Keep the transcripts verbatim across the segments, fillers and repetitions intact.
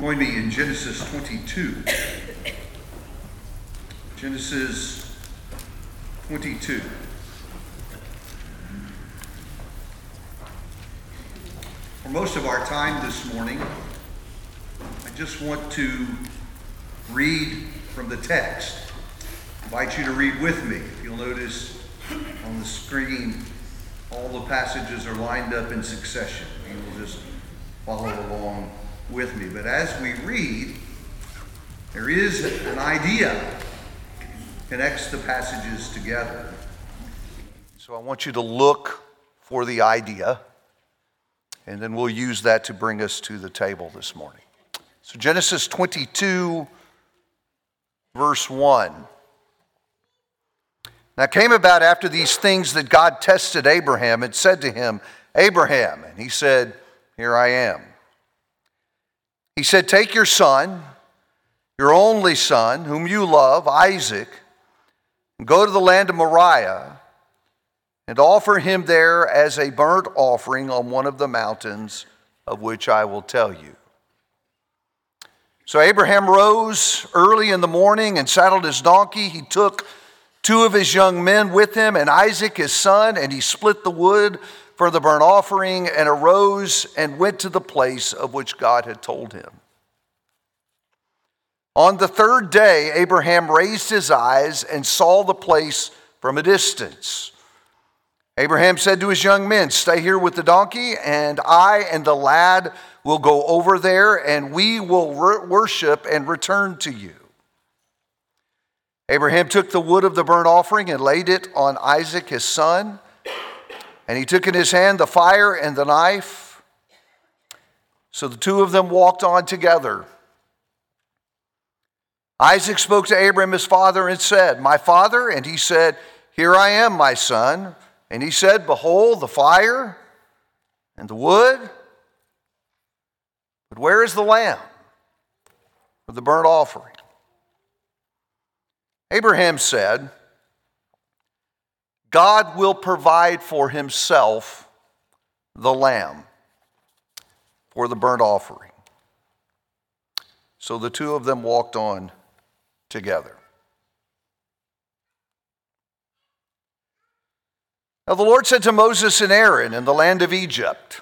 Join me in Genesis twenty-two. Genesis twenty-two. For most of our time this morning, I just want to read from the text. I invite you to read with me. You'll notice on the screen all the passages are lined up in succession. You will just follow along with me. But as we read, there is an idea that connects the passages together. So I want you to look for the idea, and then we'll use that to bring us to the table this morning. So Genesis twenty-two, verse one. Now it came about after these things that God tested Abraham and said to him, Abraham, and he said, here I am. He said, take your son, your only son, whom you love, Isaac, and go to the land of Moriah and offer him there as a burnt offering on one of the mountains of which I will tell you. So Abraham rose early in the morning and saddled his donkey. He took two of his young men with him and Isaac his son, and he split the wood for the burnt offering and arose and went to the place of which God had told him. On the third day, Abraham raised his eyes and saw the place from a distance. Abraham said to his young men, stay here with the donkey, and I and the lad will go over there, and we will worship and return to you. Abraham took the wood of the burnt offering and laid it on Isaac his son, and he took in his hand the fire and the knife. So the two of them walked on together. Isaac spoke to Abraham his father and said, my father, and he said, here I am, my son. And he said, behold, the fire and the wood, but where is the lamb for the burnt offering? Abraham said, God will provide for himself the lamb for the burnt offering. So the two of them walked on together. Now the Lord said to Moses and Aaron in the land of Egypt,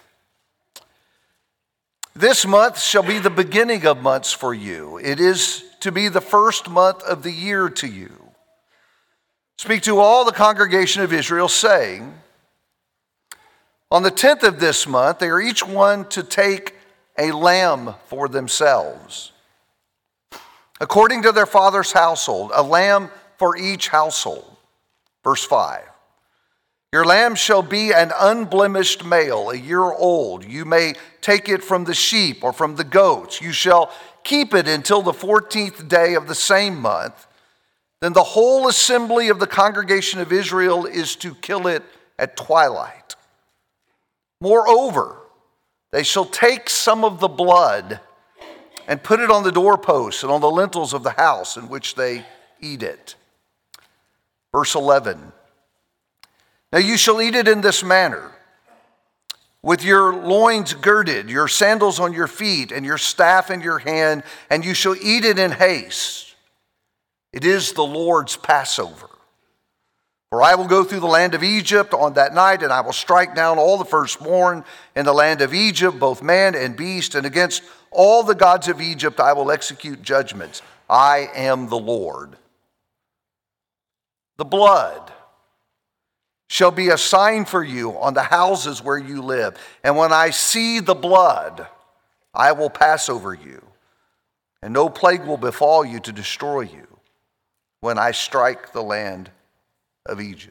this month shall be the beginning of months for you. It is to be the first month of the year to you. Speak to all the congregation of Israel, saying, on the tenth of this month, they are each one to take a lamb for themselves, according to their father's household, a lamb for each household. Verse five. Your lamb shall be an unblemished male, a year old. You may take it from the sheep or from the goats. You shall keep it until the fourteenth day of the same month. Then the whole assembly of the congregation of Israel is to kill it at twilight. Moreover, they shall take some of the blood and put it on the doorposts and on the lintels of the house in which they eat it. Verse eleven. Now you shall eat it in this manner, with your loins girded, your sandals on your feet, and your staff in your hand, and you shall eat it in haste. It is the Lord's Passover. For I will go through the land of Egypt on that night, and I will strike down all the firstborn in the land of Egypt, both man and beast, and against all the gods of Egypt I will execute judgments. I am the Lord. The blood shall be a sign for you on the houses where you live. And when I see the blood, I will pass over you, and no plague will befall you to destroy you when I strike the land of Egypt.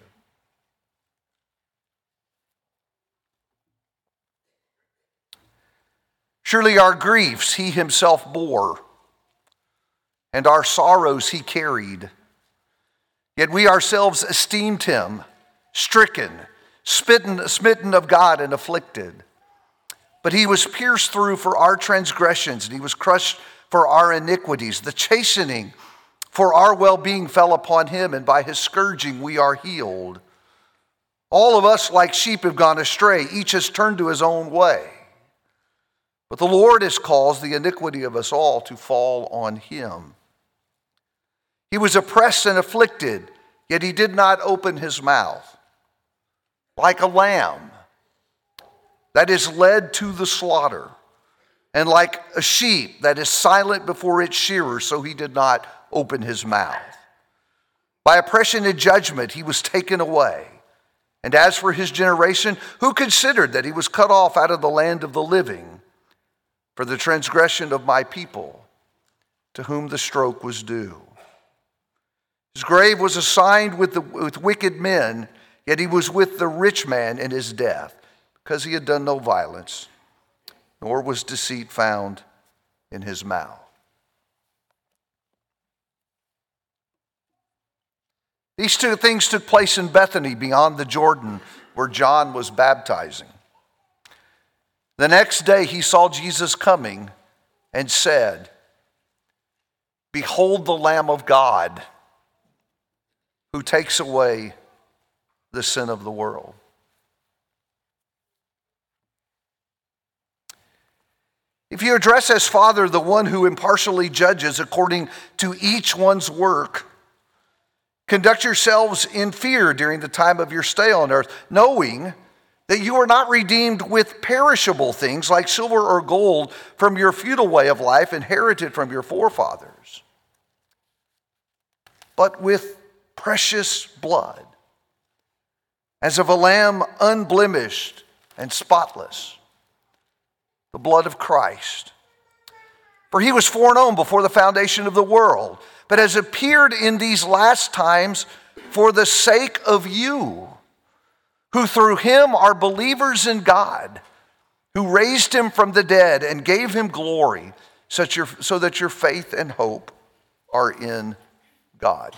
Surely our griefs he himself bore, and our sorrows he carried. Yet we ourselves esteemed him stricken, smitten, smitten of God, and afflicted. But he was pierced through for our transgressions, and he was crushed for our iniquities. The chastening for our well-being fell upon him, and by his scourging we are healed. All of us like sheep have gone astray. Each has turned to his own way. But the Lord has caused the iniquity of us all to fall on him. He was oppressed and afflicted, yet he did not open his mouth. Like a lamb that is led to the slaughter, and like a sheep that is silent before its shearer, so he did not open his mouth. By oppression and judgment he was taken away. And as for his generation, who considered that he was cut off out of the land of the living for the transgression of my people, to whom the stroke was due? His grave was assigned with, the, with wicked men, yet he was with the rich man in his death, because he had done no violence, nor was deceit found in his mouth. These two things took place in Bethany beyond the Jordan, where John was baptizing. The next day he saw Jesus coming and said, "Behold the Lamb of God, who takes away the sin of the world." If you address as Father the one who impartially judges according to each one's work, conduct yourselves in fear during the time of your stay on earth, knowing that you are not redeemed with perishable things like silver or gold from your futile way of life inherited from your forefathers, but with precious blood, as of a lamb unblemished and spotless, the blood of Christ. For he was foreknown before the foundation of the world, but has appeared in these last times for the sake of you, who through him are believers in God, who raised him from the dead and gave him glory, so that your faith and hope are in God.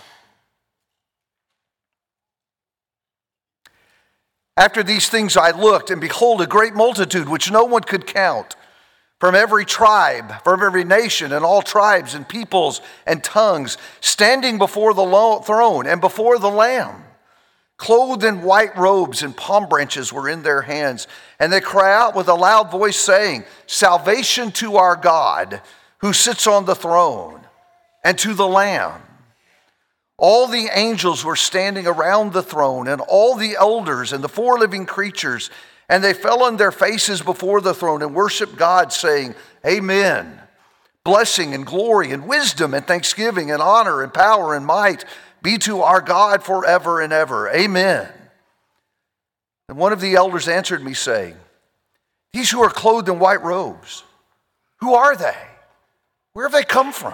After these things I looked, and behold, a great multitude which no one could count, from every tribe, from every nation, and all tribes and peoples and tongues, standing before the throne and before the Lamb, clothed in white robes, and palm branches were in their hands. And they cry out with a loud voice, saying, "Salvation to our God, who sits on the throne, and to the Lamb." All the angels were standing around the throne, and all the elders and the four living creatures, and they fell on their faces before the throne and worshiped God, saying, "Amen. Blessing and glory and wisdom and thanksgiving and honor and power and might be to our God forever and ever. Amen." And one of the elders answered me, saying, "These who are clothed in white robes, who are they? Where have they come from?"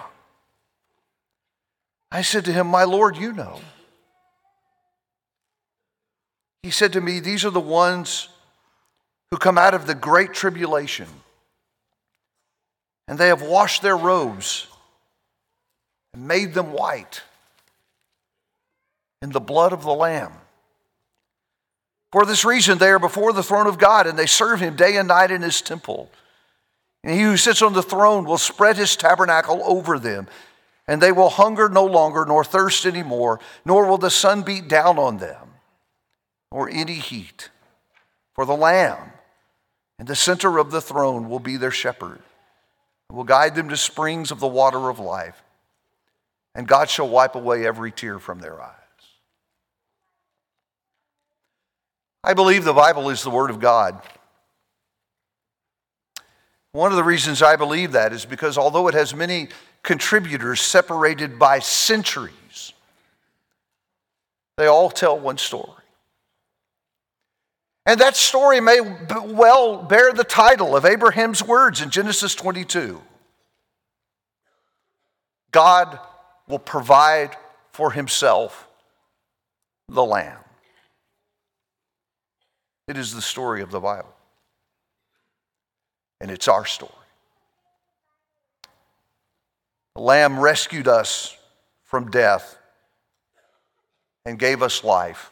I said to him, "My Lord, you know." He said to me, "These are the ones who come out of the great tribulation, and they have washed their robes and made them white in the blood of the Lamb. For this reason they are before the throne of God, and they serve him day and night in his temple. And he who sits on the throne will spread his tabernacle over them, and they will hunger no longer, nor thirst any more, nor will the sun beat down on them, nor any heat. For the Lamb in the center of the throne will be their shepherd, and will guide them to springs of the water of life, and God shall wipe away every tear from their eyes." I believe the Bible is the Word of God. One of the reasons I believe that is because although it has many contributors separated by centuries, they all tell one story. And that story may well bear the title of Abraham's words in Genesis twenty-two. God will provide for himself the lamb. It is the story of the Bible. And it's our story. The Lamb rescued us from death and gave us life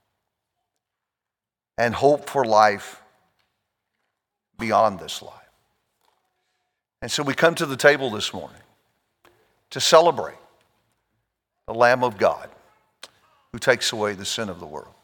and hope for life beyond this life. And so we come to the table this morning to celebrate the Lamb of God who takes away the sin of the world.